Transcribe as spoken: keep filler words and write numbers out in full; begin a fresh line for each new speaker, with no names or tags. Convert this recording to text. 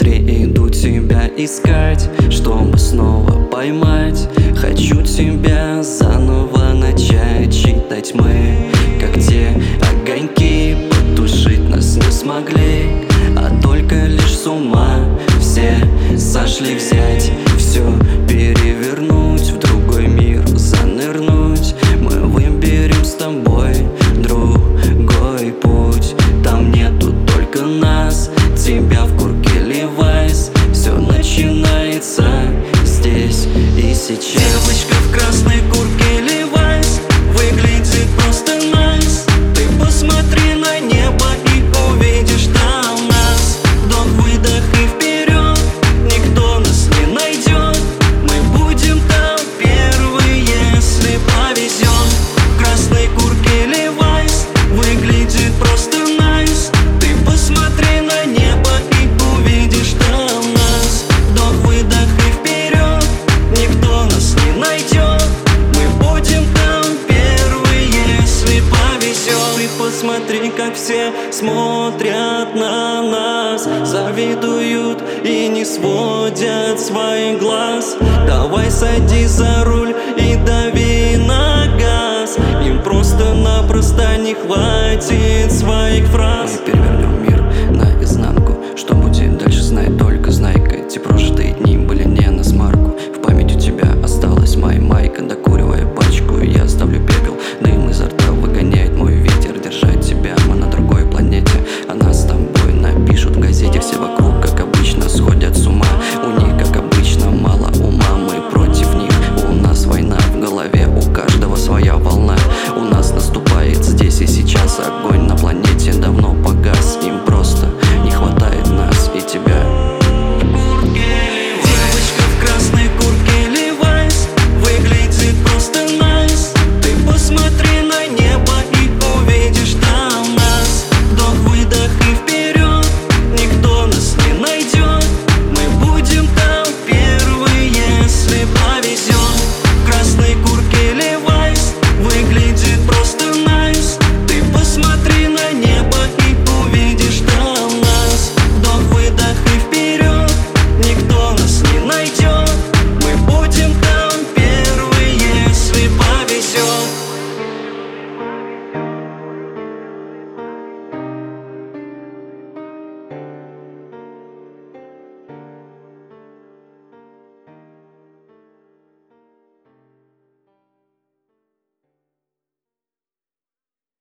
внутри иду тебя искать, чтобы снова поймать. Хочу тебя заново начать читать мы, как те огоньки. Потушить нас не смогли, а только лишь с ума все сошли. Взять все, перевернуть, в другой мир занырнуть. Мы выберем с тобой другой путь. Там нету только нас, тебя в куртке Levi's. Все начинается здесь и сейчас. Девочка в красной куртке Levi's выглядит просто nice. Ты посмотри на небо и увидишь там нас. Вдох-выдох и вперед, никто нас не найдет. Мы будем там первые, если повезет. В красной куртке Levi's выглядит просто nice. Ты посмотри на небо и увидишь там нас. Вдох-выдох и вперед, никто нас не найдет. Мы будем там первые, если повезет. Ты посмотри, как все смотрят на нас, завидуют и не сводят своих глаз. Давай садись за руль и дави на газ. Им просто-напросто не хватит своих фраз.